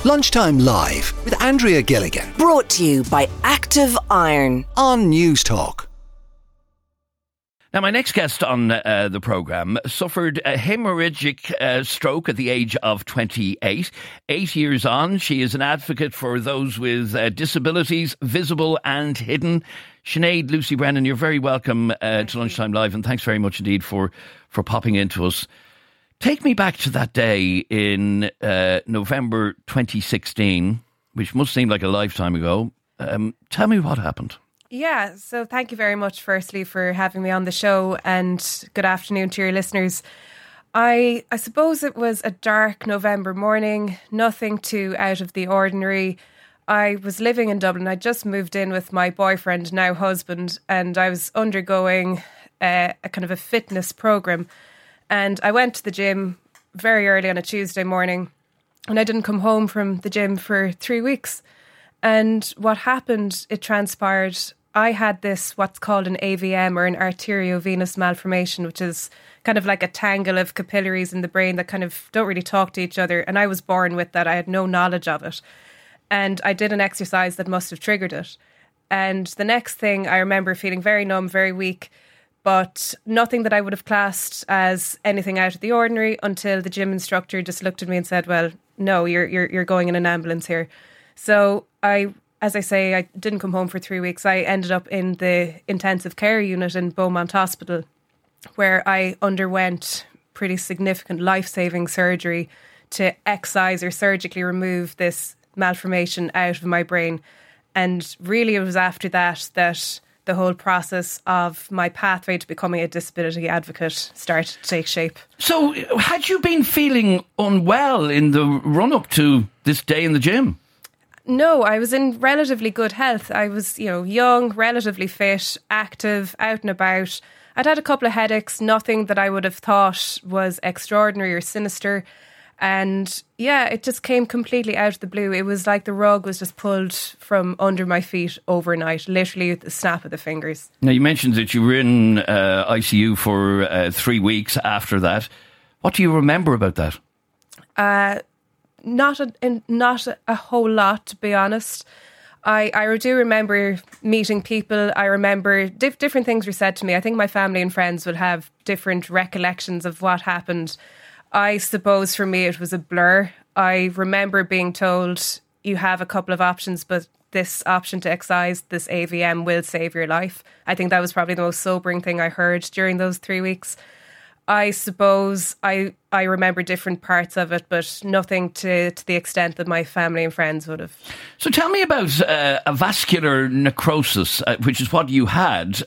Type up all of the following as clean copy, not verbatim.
Lunchtime Live with Andrea Gilligan Brought to you by Active Iron on News Talk. Now, my next guest on the programme suffered a hemorrhagic stroke at the age of 28. 8 years on, she is an advocate for those with disabilities, visible and hidden. Sinead Lucy Brennan, you're very welcome to Lunchtime Live, and thanks very much indeed for popping into us. Take me back to that day in November 2016, which must seem like a lifetime ago. Tell me what happened. Yeah, so thank you very much, firstly, for having me on the show, and good afternoon to your listeners. I suppose it was a dark November morning, nothing too out of the ordinary. I was living in Dublin. I just moved in with my boyfriend, now husband, and I was undergoing a kind of a fitness programme. And I went to the gym very early on a Tuesday morning, and I didn't come home from the gym for 3 weeks. And what happened, it transpired, I had this, what's called an AVM, or an arteriovenous malformation, which is kind of like a tangle of capillaries in the brain that kind of don't really talk to each other. And I was born with that. I had no knowledge of it. And I did an exercise that must have triggered it. And the next thing, I remember feeling very numb, very weak, but nothing that I would have classed as anything out of the ordinary until the gym instructor just looked at me and said, well, no, you're going in an ambulance here. So as I say, I didn't come home for 3 weeks. I ended up in the intensive care unit in Beaumont Hospital, where I underwent pretty significant life-saving surgery to excise or surgically remove this malformation out of my brain. And really it was after that the whole process of my pathway to becoming a disability advocate started to take shape. So had you been feeling unwell in the run-up to this day in the gym? No, I was in relatively good health. I was, young, relatively fit, active, out and about. I'd had a couple of headaches, nothing that I would have thought was extraordinary or sinister. And yeah, it just came completely out of the blue. It was like the rug was just pulled from under my feet overnight, literally with the snap of the fingers. Now, you mentioned that you were in ICU for 3 weeks after that. What do you remember about that? Not a whole lot, to be honest. I do remember meeting people. I remember different things were said to me. I think my family and friends would have different recollections of what happened. I suppose for me it was a blur. I remember being told you have a couple of options, but this option to excise this AVM will save your life. I think that was probably the most sobering thing I heard during those 3 weeks. I suppose I remember different parts of it, but nothing to the extent that my family and friends would have. So tell me about a vascular necrosis, which is what you had.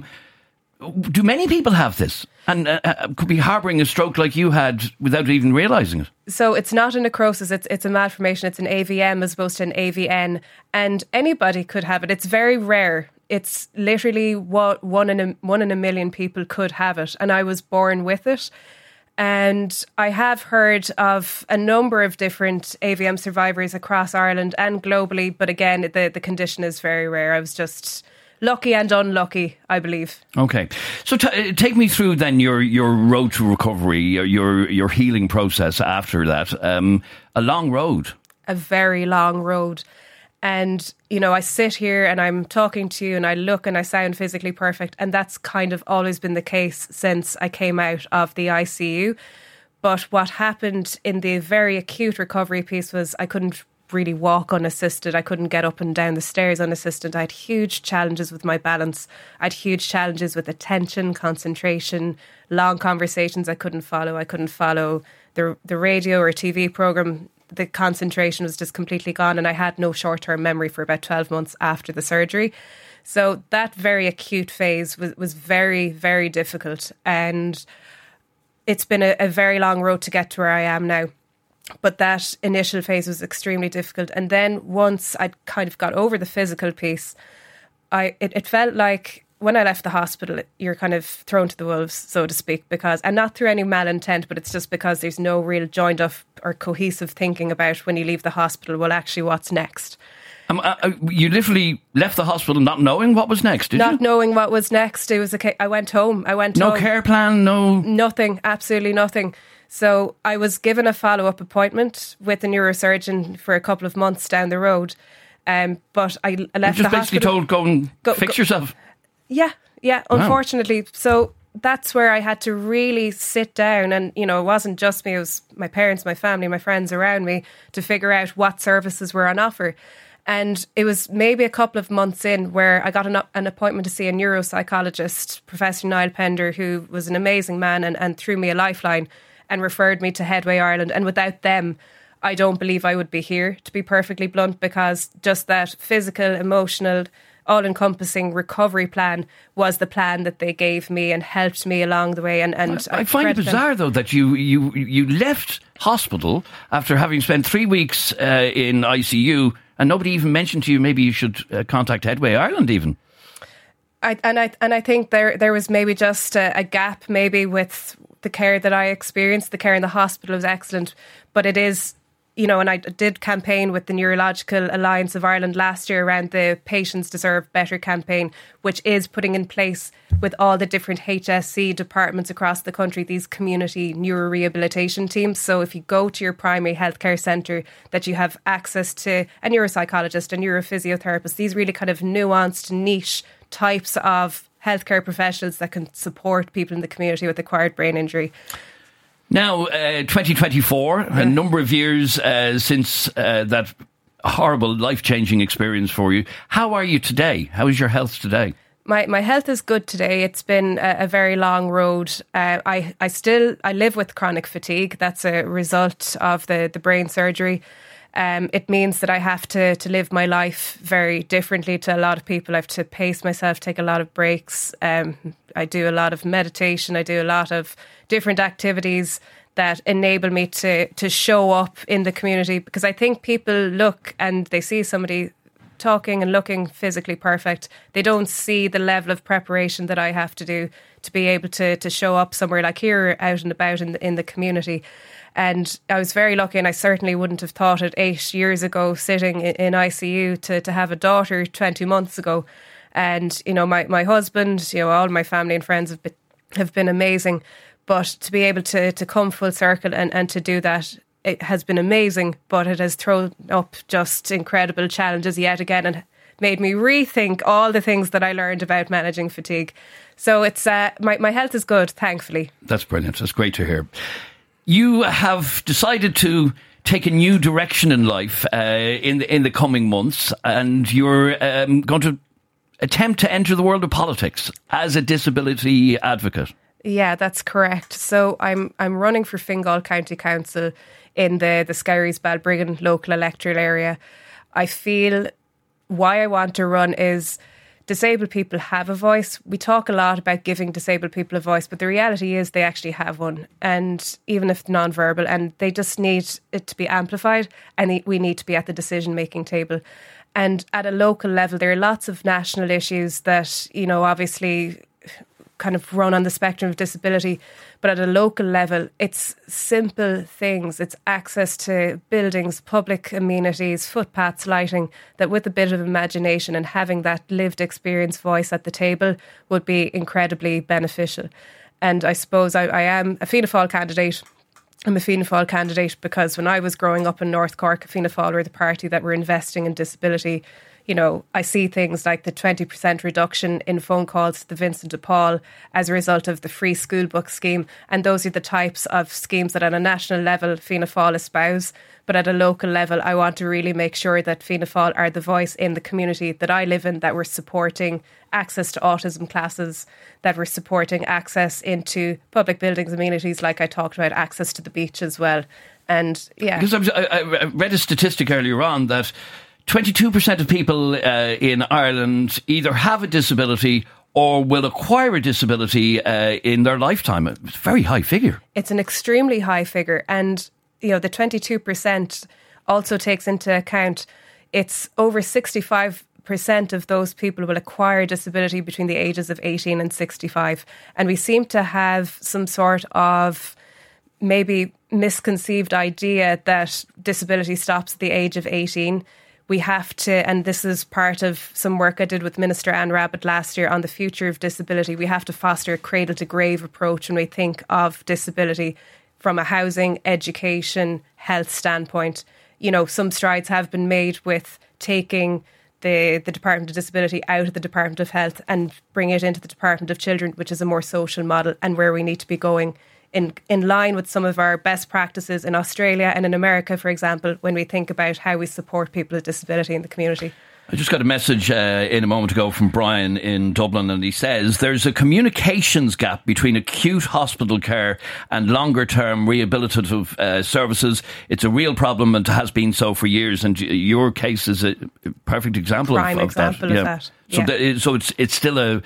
Do many people have this and could be harbouring a stroke like you had without even realising it? So it's not a necrosis, it's a malformation. It's an AVM as opposed to an AVN, and anybody could have it. It's very rare. It's literally what one in a million people could have it, and I was born with it. And I have heard of a number of different AVM survivors across Ireland and globally, but again, the condition is very rare. I was just lucky and unlucky, I believe. Okay, so take me through then your road to recovery, your healing process after that. A long road. A very long road. And, I sit here and I'm talking to you and I look and I sound physically perfect. And that's kind of always been the case since I came out of the ICU. But what happened in the very acute recovery piece was I couldn't really walk unassisted. I couldn't get up and down the stairs unassisted. I had huge challenges with my balance. I had huge challenges with attention, concentration, long conversations I couldn't follow. I couldn't follow the radio or TV programme. The concentration was just completely gone, and I had no short-term memory for about 12 months after the surgery. So that very acute phase was very, very difficult, and it's been a very long road to get to where I am now. But that initial phase was extremely difficult. And then once I'd kind of got over the physical piece, it felt like when I left the hospital, you're kind of thrown to the wolves, so to speak, and not through any malintent, but it's just because there's no real joined up or cohesive thinking about when you leave the hospital, well, actually, what's next? You literally left the hospital not knowing what was next, did you? Not knowing what was next. It was I went home. No care plan, no... Nothing, absolutely nothing. So I was given a follow-up appointment with a neurosurgeon for a couple of months down the road. But I left the hospital. Just basically told, go and fix yourself. Yeah, unfortunately. So that's where I had to really sit down, and it wasn't just me, it was my parents, my family, my friends around me, to figure out what services were on offer. And it was maybe a couple of months in where I got an appointment to see a neuropsychologist, Professor Niall Pender, who was an amazing man and threw me a lifeline and referred me to Headway Ireland. And without them, I don't believe I would be here, to be perfectly blunt, because just that physical, emotional, all-encompassing recovery plan was the plan that they gave me and helped me along the way. And I find it bizarre, though, that you left hospital after having spent 3 weeks in ICU, and nobody even mentioned to you maybe you should contact Headway Ireland even. I think there was maybe just a gap maybe with the care that I experienced. The care in the hospital was excellent, but it is, and I did campaign with the Neurological Alliance of Ireland last year around the Patients Deserve Better campaign, which is putting in place with all the different HSC departments across the country these community neurorehabilitation teams. So if you go to your primary healthcare centre, that you have access to a neuropsychologist, a neurophysiotherapist, these really kind of nuanced, niche types of healthcare professionals that can support people in the community with acquired brain injury. Now, 2024, a number of years since that horrible, life-changing experience for you. How are you today? How is your health today? My health is good today. It's been a very long road. I live with chronic fatigue. That's a result of the brain surgery. It means that I have to live my life very differently to a lot of people. I have to pace myself, take a lot of breaks. I do a lot of meditation. I do a lot of different activities that enable me to show up in the community, because I think people look and they see somebody talking and looking physically perfect. They don't see the level of preparation that I have to do to be able to show up somewhere like here, out and about in the community. And I was very lucky, and I certainly wouldn't have thought it 8 years ago, sitting in ICU, to have a daughter 20 months ago. And, my husband, all my family and friends have been amazing. But to be able to come full circle and to do that, it has been amazing. But it has thrown up just incredible challenges yet again, and made me rethink all the things that I learned about managing fatigue. So it's my health is good, thankfully. That's brilliant. That's great to hear. You have decided to take a new direction in life in the coming months, and you're going to attempt to enter the world of politics as a disability advocate. Yeah, that's correct. So I'm running for Fingal County Council in the Skerries Balbriggan local electoral area. I feel why I want to run is disabled people have a voice. We talk a lot about giving disabled people a voice, but the reality is they actually have one, and even if non-verbal, and they just need it to be amplified, and we need to be at the decision-making table. And at a local level, there are lots of national issues that, obviously kind of run on the spectrum of disability, but at a local level, it's simple things. It's access to buildings, public amenities, footpaths, lighting, that with a bit of imagination and having that lived experience voice at the table would be incredibly beneficial. And I suppose I am a Fianna Fáil candidate. I'm a Fianna Fáil candidate because when I was growing up in North Cork, Fianna Fáil were the party that were investing in disability. I see things like the 20% reduction in phone calls to the Vincent de Paul as a result of the free school book scheme. And those are the types of schemes that on a national level Fianna Fáil espouse. But at a local level, I want to really make sure that Fianna Fáil are the voice in the community that I live in, that we're supporting access to autism classes, that we're supporting access into public buildings, amenities, like I talked about, access to the beach as well. And yeah. Because I read a statistic earlier on that 22% of people in Ireland either have a disability or will acquire a disability in their lifetime. It's a very high figure. It's an extremely high figure. And, the 22% also takes into account it's over 65% of those people will acquire disability between the ages of 18 and 65. And we seem to have some sort of maybe misconceived idea that disability stops at the age of 18. We have to, and this is part of some work I did with Minister Anne Rabbitte last year on the future of disability, we have to foster a cradle-to-grave approach when we think of disability from a housing, education, health standpoint. You know, some strides have been made with taking the Department of Disability out of the Department of Health and bring it into the Department of Children, which is a more social model and where we need to be going in line with some of our best practices in Australia and in America, for example, when we think about how we support people with disability in the community. I just got a message in a moment ago from Brian in Dublin, and he says there's a communications gap between acute hospital care and longer term rehabilitative services. It's a real problem and has been so for years, and your case is a perfect example of that. So it's still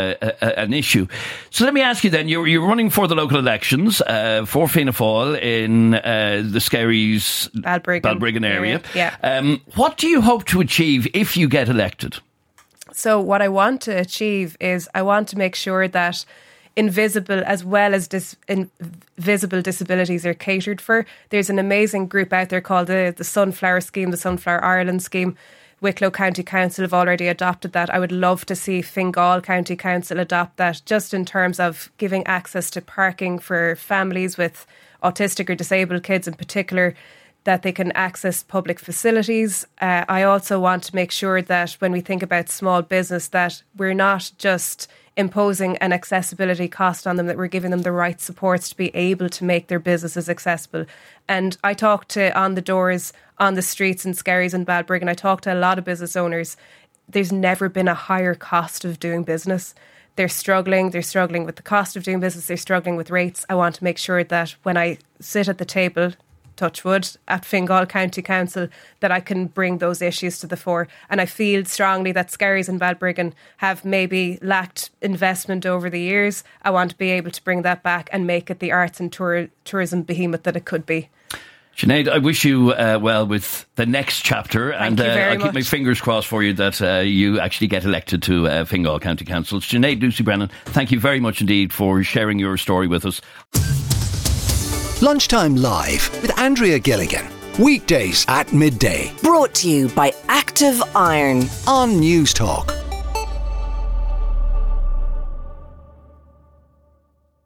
an issue. So let me ask you then, you're running for the local elections for Fianna Fáil in the Skerries Balbriggan area. Yeah. What do you hope to achieve if you get elected? So what I want to achieve is I want to make sure that invisible as well as invisible disabilities are catered for. There's an amazing group out there called the Sunflower Scheme, the Sunflower Ireland Scheme. Wicklow County Council have already adopted that. I would love to see Fingal County Council adopt that, just in terms of giving access to parking for families with autistic or disabled kids in particular, that they can access public facilities. I also want to make sure that when we think about small business, that we're not just imposing an accessibility cost on them, that we're giving them the right supports to be able to make their businesses accessible. And I talk to on the doors, on the streets in Skerries and Balbriggan, I talk to a lot of business owners. There's never been a higher cost of doing business. They're struggling with the cost of doing business, they're struggling with rates. I want to make sure that when I sit at the table, touch wood, at Fingal County Council, that I can bring those issues to the fore. And I feel strongly that Skerries and Balbriggan have maybe lacked investment over the years. I want to be able to bring that back and make it the arts and tourism behemoth that it could be. Sinead, I wish you well with the next chapter, and I'll keep my fingers crossed for you that you actually get elected to Fingal County Council. Sinead Ducey-Brennan, thank you very much indeed for sharing your story with us. Lunchtime Live with Andrea Gilligan. Weekdays at midday. Brought to you by Active Iron On News Talk.